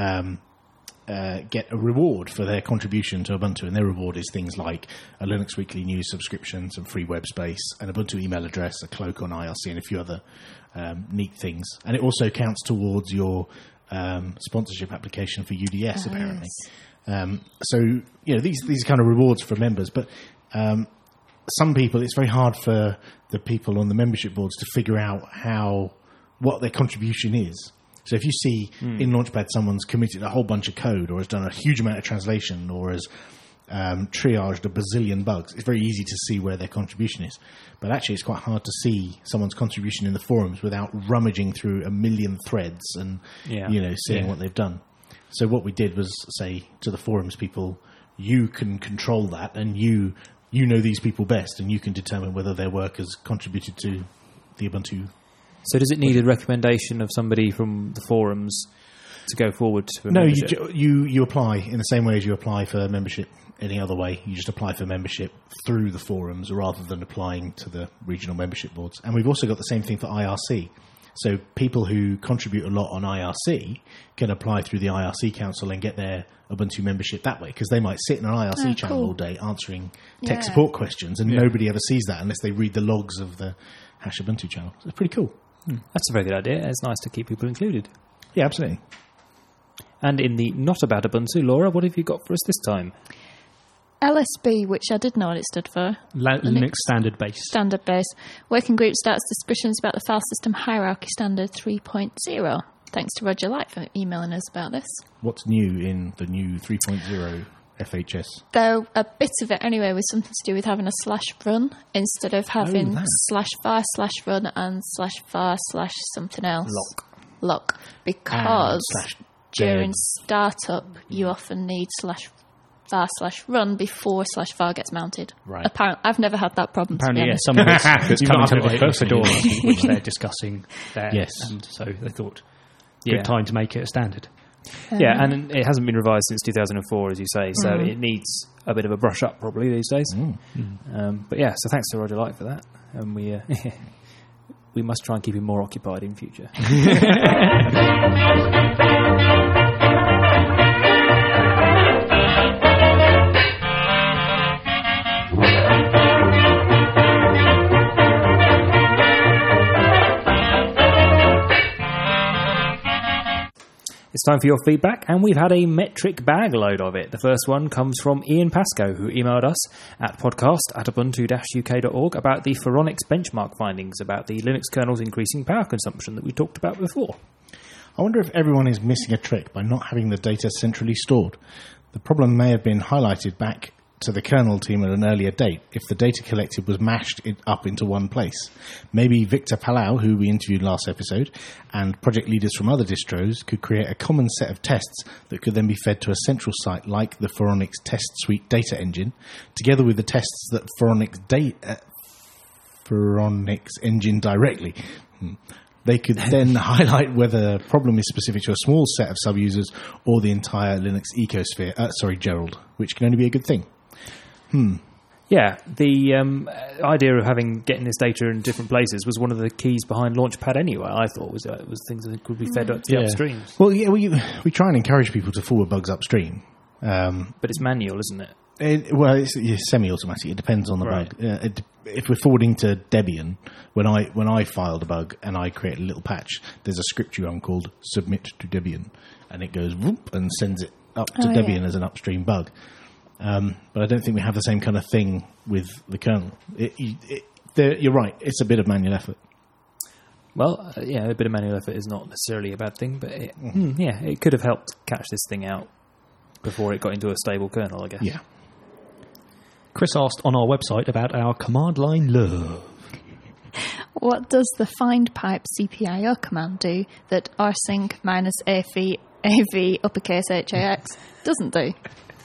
get a reward for their contribution to Ubuntu, and their reward is things like a Linux Weekly News subscription, some free web space, an Ubuntu email address, a cloak on IRC, and a few other neat things. And it also counts towards your sponsorship application for UDS, apparently. Yes. So these are kind of rewards for members, but some people, it's very hard for the people on the membership boards to figure out what their contribution is. So if you see in Launchpad someone's committed a whole bunch of code or has done a huge amount of translation or has triaged a bazillion bugs, it's very easy to see where their contribution is. But actually it's quite hard to see someone's contribution in the forums without rummaging through a million threads and seeing what they've done. So what we did was say to the forums people, you can control that and you know these people best and you can determine whether their work has contributed to the Ubuntu. So does it need a recommendation of somebody from the forums to go forward to a membership? No, you apply in the same way as you apply for membership any other way. You just apply for membership through the forums rather than applying to the regional membership boards. And we've also got the same thing for IRC. So people who contribute a lot on IRC can apply through the IRC Council and get their Ubuntu membership that way, because they might sit in an IRC channel all day answering tech support questions and nobody ever sees that unless they read the logs of the Hash Ubuntu channel. So it's pretty cool. That's a very good idea. It's nice to keep people included. Yeah, absolutely. And in the not about Ubuntu, Laura, what have you got for us this time? LSB, which I did know what it stood for. Linux Standard Base. Standard Base. Working group starts discussions about the file system hierarchy standard 3.0. Thanks to Roger Light for emailing us about this. What's new in the new 3.0 FHS? Though a bit of it anyway was something to do with having a /run instead of having /var/run and /var/something else. Lock. Because during startup you often need /var/run before /var gets mounted. Right. Apparently, I've never had that problem. Apparently, some of it's coming to the Fedora, which they're discussing there. Yes. And so they thought, good time to make it a standard. And it hasn't been revised since 2004, as you say, so it needs a bit of a brush up probably these days. But so thanks to Roger Light for that, and we must try and keep him more occupied in future. It's time for your feedback, and we've had a metric bag load of it. The first one comes from Ian Pascoe, who emailed us at podcast@ubuntu-uk.org about the Phoronix benchmark findings about the Linux kernel's increasing power consumption that we talked about before. I wonder if everyone is missing a trick by not having the data centrally stored. The problem may have been highlighted back to the kernel team at an earlier date if the data collected was mashed up into one place. Maybe Victor Palau, who we interviewed last episode, and project leaders from other distros could create a common set of tests that could then be fed to a central site like the Phoronix Test Suite data engine, together with the tests that Phoronix engine directly. They could then highlight whether a problem is specific to a small set of sub-users or the entire Linux ecosphere. Gerald, which can only be a good thing. Yeah, the idea of getting this data in different places was one of the keys behind Launchpad anyway, I thought, was things that could be fed up to the upstreams. Well, yeah, we try and encourage people to forward bugs upstream. But it's manual, isn't it? It's semi-automatic. It depends on the bug. If we're forwarding to Debian, when I filed a bug and I create a little patch, there's a script you run called submit to Debian, and it goes whoop and sends it up to Debian as an upstream bug. But I don't think we have the same kind of thing with the kernel. You're right. It's a bit of manual effort. Well, a bit of manual effort is not necessarily a bad thing, but it could have helped catch this thing out before it got into a stable kernel, I guess. Yeah. Chris asked on our website about our command line love. What does the find pipe CPIO command do that rsync -AV uppercase HAX doesn't do?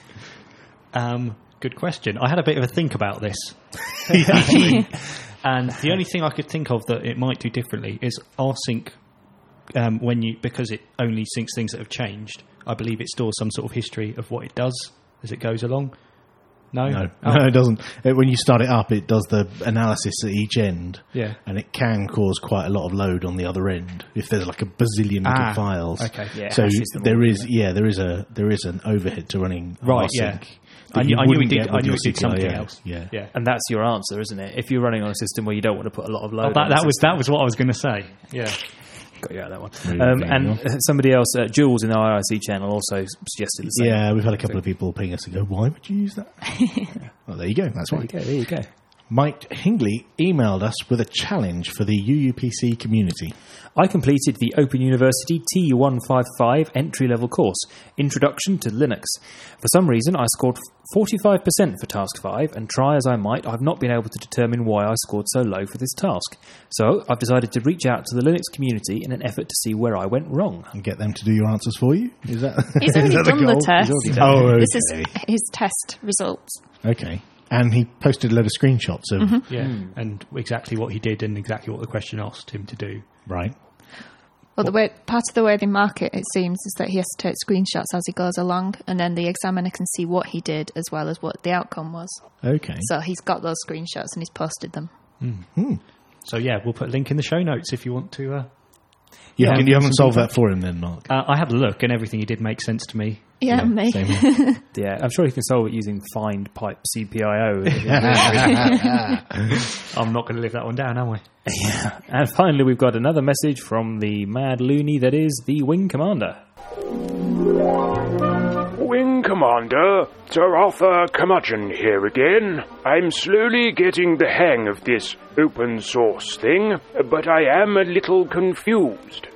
Good question. I had a bit of a think about this, actually. And the only thing I could think of that it might do differently is rsync, because it only syncs things that have changed. I believe it stores some sort of history of what it does as it goes along. No, it doesn't. When you start it up, it does the analysis at each end, and it can cause quite a lot of load on the other end if there's like a bazillion little files. Okay, so there is an overhead to running rsync. I knew it did something else. Yeah, and that's your answer, isn't it? If you're running on a system where you don't want to put a lot of load, that was what I was going to say. Yeah. Got you out of that one. And somebody else, Jules in our IRC channel, also suggested the same. Yeah, we've had a couple of people ping us and go, why would you use that? Well, there you go. That's why. There you go. Mike Hingley emailed us with a challenge for the UUPC community. I completed the Open University T155 entry-level course, Introduction to Linux. For some reason, I scored 45% for Task 5, and try as I might, I've not been able to determine why I scored so low for this task. So, I've decided to reach out to the Linux community in an effort to see where I went wrong. And get them to do your answers for you? Is that? He's already done the test. Oh, okay. This is his test results. Okay. And he posted a load of screenshots of... And exactly what he did and exactly what the question asked him to do. Right. Well, part of the way they mark it seems, is that he has to take screenshots as he goes along, and then the examiner can see what he did as well as what the outcome was. Okay. So he's got those screenshots and he's posted them. So, yeah, we'll put a link in the show notes if you want to... You haven't solved that for him then, Mark? I had a look, and everything he did make sense to me. Yeah, me. Same here. Yeah, I'm sure you can solve it using find pipe CPIO. I'm not going to live that one down, am I? Yeah. And finally, we've got another message from the mad loony that is the Wing Commander. Wing Commander, Sir Arthur Curmudgeon here again. I'm slowly getting the hang of this open source thing, but I am a little confused.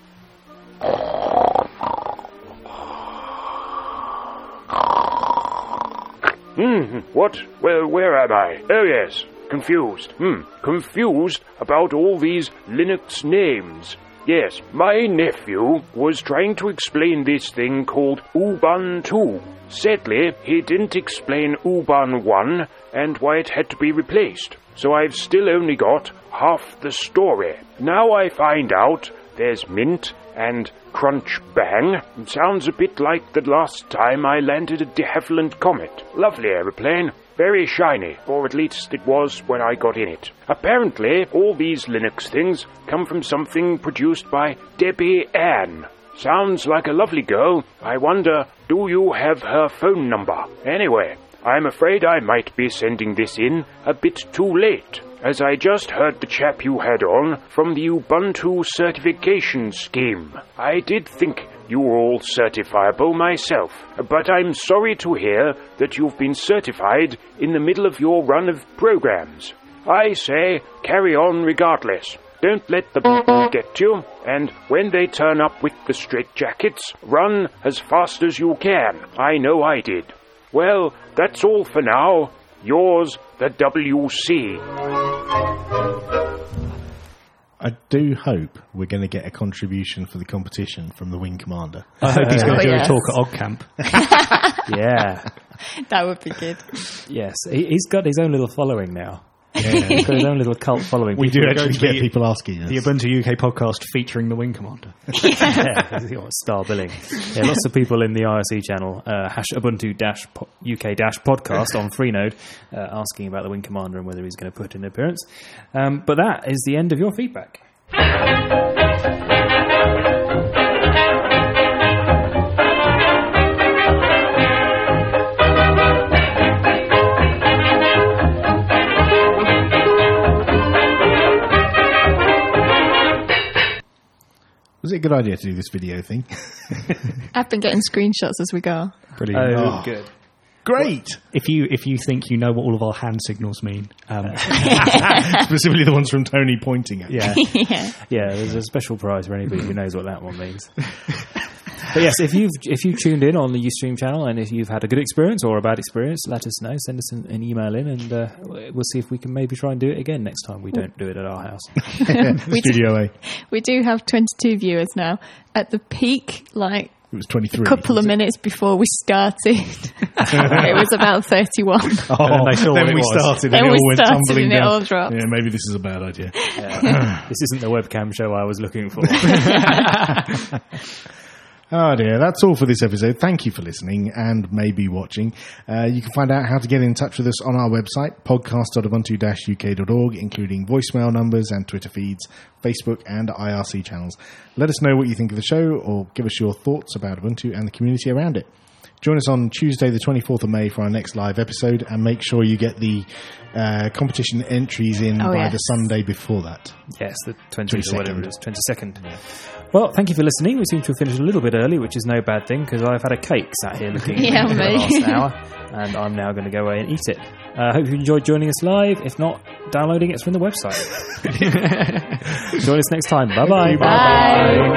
What? Well, where am I? Oh, yes. Confused. Confused about all these Linux names. Yes, my nephew was trying to explain this thing called Ubuntu. Sadly, he didn't explain Ubuntu 1 and why it had to be replaced. So I've still only got half the story. Now I find out there's Mint and Crunch Bang. It sounds a bit like the last time I landed a de Havilland Comet. Lovely aeroplane. Very shiny, or at least it was when I got in it. Apparently, all these Linux things come from something produced by Debbie Ann. Sounds like a lovely girl. I wonder, do you have her phone number? Anyway, I'm afraid I might be sending this in a bit too late, as I just heard the chap you had on from the Ubuntu certification scheme. I did think you were all certifiable myself, but I'm sorry to hear that you've been certified in the middle of your run of programs. I say, carry on regardless. Don't let the get you, and when they turn up with the straitjackets, run as fast as you can. I know I did. Well, that's all for now. Yours, the WC. I do hope we're going to get a contribution for the competition from the Wing Commander. I hope he's going to do a talk at OggCamp. Yeah. That would be good. Yes. He's got his own little following now. Yeah, he's got his own little cult following. We do actually get people asking us. The Ubuntu UK podcast featuring the Wing Commander. Yeah, star billing. Yeah, lots of people in the IRC channel, #Ubuntu-UK-podcast on Freenode, asking about the Wing Commander and whether he's going to put in an appearance. But that is the end of your feedback. Was it a good idea to do this video thing? I've been getting screenshots as we go. Brilliant. Oh, good. Great! If you think you know what all of our hand signals mean, Specifically the ones from Tony pointing at. yeah. Yeah, there's a special prize for anybody who knows what that one means. But yes, if you've tuned in on the Ustream channel and if you've had a good experience or a bad experience, let us know. Send us an email in, and we'll see if we can maybe try and do it again next time we don't do it at our house. Studio A. We do have 22 viewers now. At the peak, like It was 23. a couple of minutes before we started, it was about 31. Oh, they saw what then it we was. started Then and it we all went started tumbling and it down. all dropped. Yeah, maybe this is a bad idea. This isn't the webcam show I was looking for. Oh dear, that's all for this episode. Thank you for listening and maybe watching. You can find out how to get in touch with us on our website, podcast.ubuntu-uk.org, including voicemail numbers and Twitter feeds, Facebook and IRC channels. Let us know what you think of the show or give us your thoughts about Ubuntu and the community around it. Join us on Tuesday the 24th of May for our next live episode, and make sure you get the competition entries in by the Sunday before that. Yes, the 20th or whatever it is, 22nd. Well, thank you for listening. We seem to have finished a little bit early, which is no bad thing, because I've had a cake sat here looking at me for the last hour, and I'm now going to go away and eat it. I hope you enjoyed joining us live. If not, downloading it from the website. Join us next time. Bye-bye. Bye.